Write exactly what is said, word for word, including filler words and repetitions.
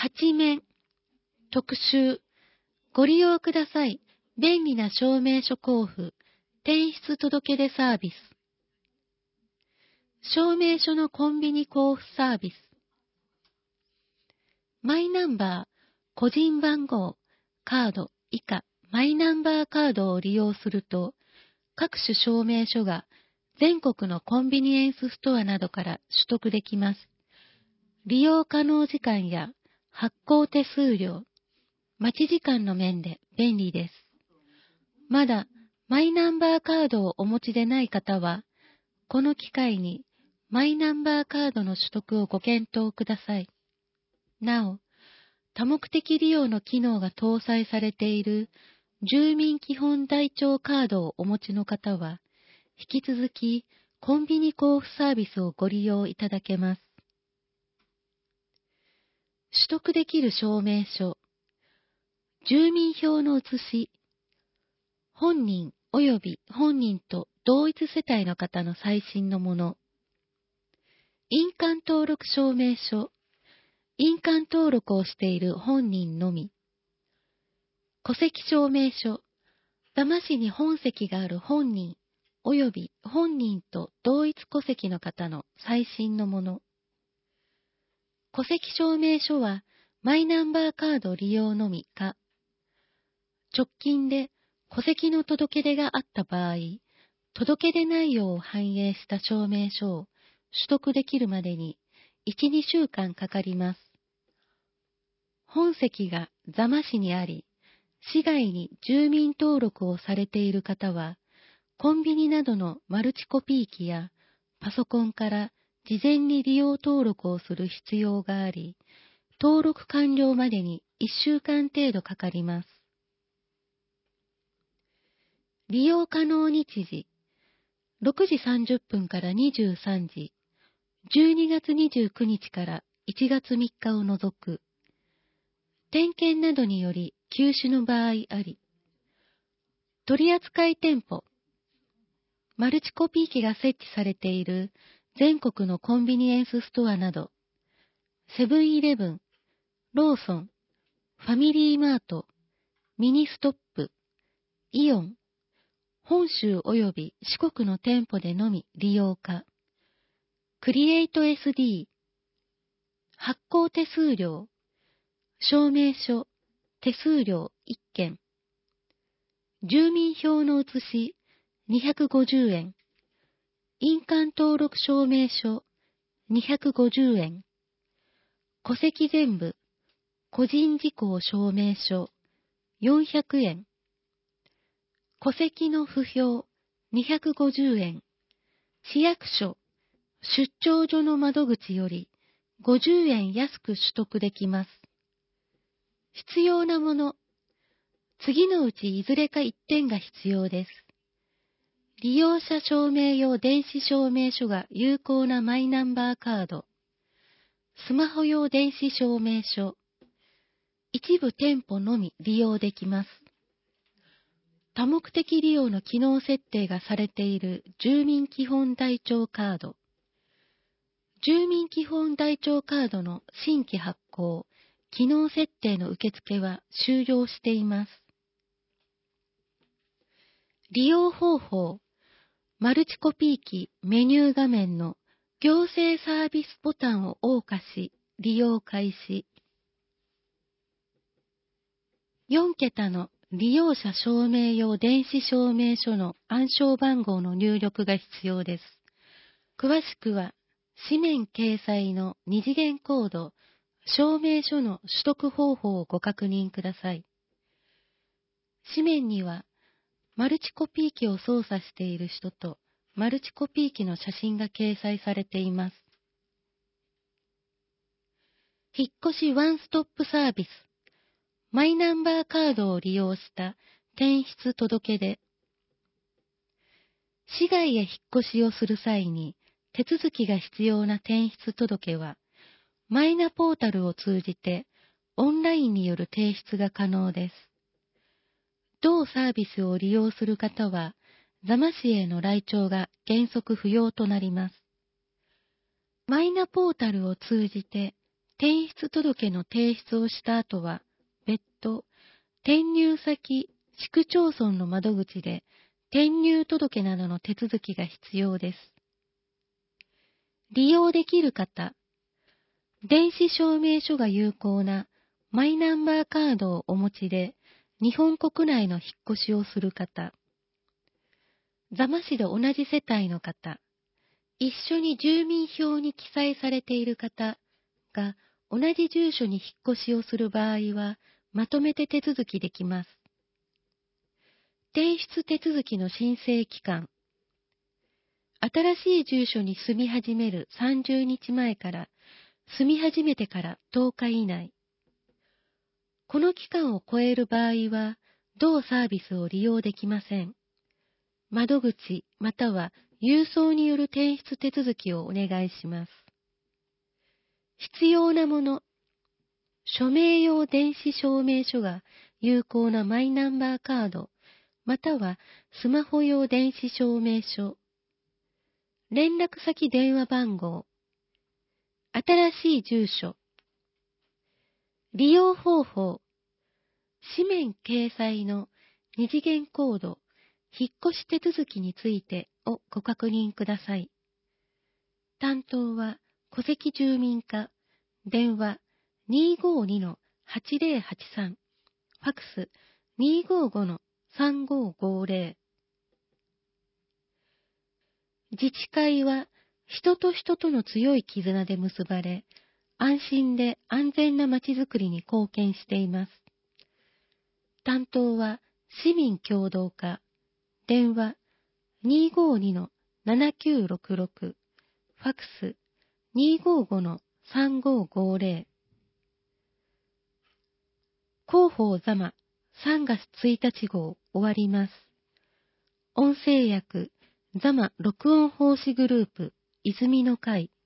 八面、特集、ご利用ください。便利な証明書交付、転出届出サービス。証明書のコンビニ交付サービス。マイナンバー、個人番号、カード以下、マイナンバーカードを利用すると、各種証明書が全国のコンビニエンスストアなどから取得できます。利用可能時間や発行手数料、待ち時間の面で便利です。まだマイナンバーカードをお持ちでない方は、この機会にマイナンバーカードの取得をご検討ください。なお、多目的利用の機能が搭載されている住民基本台帳カードをお持ちの方は、引き続きコンビニ交付サービスをご利用いただけます。取得できる証明書、住民票の写し、本人及び本人と同一世帯の方の最新のもの、印鑑登録証明書、印鑑登録をしている本人のみ、戸籍証明書、座間市に本籍がある本人及び本人と同一戸籍の方の最新のもの、戸籍証明書はマイナンバーカード利用のみか、直近で戸籍の届け出があった場合、届け出内容を反映した証明書を取得できるまでにいち、にしゅうかんかかります。本籍が座間市にあり、市外に住民登録をされている方は、コンビニなどのマルチコピー機やパソコンから事前に利用登録をする必要があり、登録完了までにいっしゅうかん程度かかります。利用可能日時、ろくじさんじゅっぷんからにじゅうさんじ、じゅうにがつにじゅうくにちからいちがつみっかを除く。点検などにより休止の場合あり。取扱店舗、マルチコピー機が設置されている全国のコンビニエンスストアなど、セブンイレブン、ローソン、ファミリーマート、ミニストップ、イオン、本州及び四国の店舗でのみ利用可。クリエイト エスディー、発行手数料、証明書、手数料いっけん、住民票の写しにひゃくごじゅうえん、印鑑登録証明書にひゃくごじゅうえん、戸籍全部、個人事項証明書よんひゃくえん、戸籍の付標にひゃくごじゅうえん、市役所、出張所の窓口よりごじゅうえん安く取得できます。必要なもの、次のうちいずれかいってんが必要です。利用者証明用電子証明書が有効なマイナンバーカード、スマホ用電子証明書、一部店舗のみ利用できます。多目的利用の機能設定がされている住民基本台帳カード、住民基本台帳カードの新規発行、機能設定の受付は終了しています。利用方法、マルチコピー機メニュー画面の行政サービスボタンを謳歌し、利用開始。よんけたの利用者証明用電子証明書の暗証番号の入力が必要です。詳しくは、紙面掲載の二次元コード、証明書の取得方法をご確認ください。紙面には、マルチコピー機を操作している人と、マルチコピー機の写真が掲載されています。引っ越しワンストップサービス、マイナンバーカードを利用した転出届出。市外へ引っ越しをする際に手続きが必要な転出届は、マイナポータルを通じてオンラインによる提出が可能です。同サービスを利用する方は、座間市への来庁が原則不要となります。マイナポータルを通じて転出届の提出をした後は、別途、転入先、市区町村の窓口で、転入届などの手続きが必要です。利用できる方、電子証明書が有効なマイナンバーカードをお持ちで、日本国内の引っ越しをする方、座間市で同じ世帯の方、一緒に住民票に記載されている方が同じ住所に引っ越しをする場合は、まとめて手続きできます。転出手続きの申請期間、新しい住所に住み始めるさんじゅうにちまえから住み始めてからとおか以内。この期間を超える場合は、同サービスを利用できません。窓口または郵送による転出手続きをお願いします。必要なもの、署名用電子証明書が有効なマイナンバーカード、またはスマホ用電子証明書、連絡先電話番号、新しい住所、利用方法、紙面掲載の二次元コード、引っ越し手続きについてをご確認ください。担当は戸籍住民課、電話 にーごーにのはちぜろはちさん、ファックス にーごーごのさんごーごーぜろ。自治会は人と人との強い絆で結ばれ、安心で安全なまちづくりに貢献しています。担当は市民協働課、電話 にーごーにのななきゅうろくろく、ファックス にーごーごのさんごーごーぜろ。広報座間さんがつついたち号終わります。音声訳座間録音奉仕グループ泉の会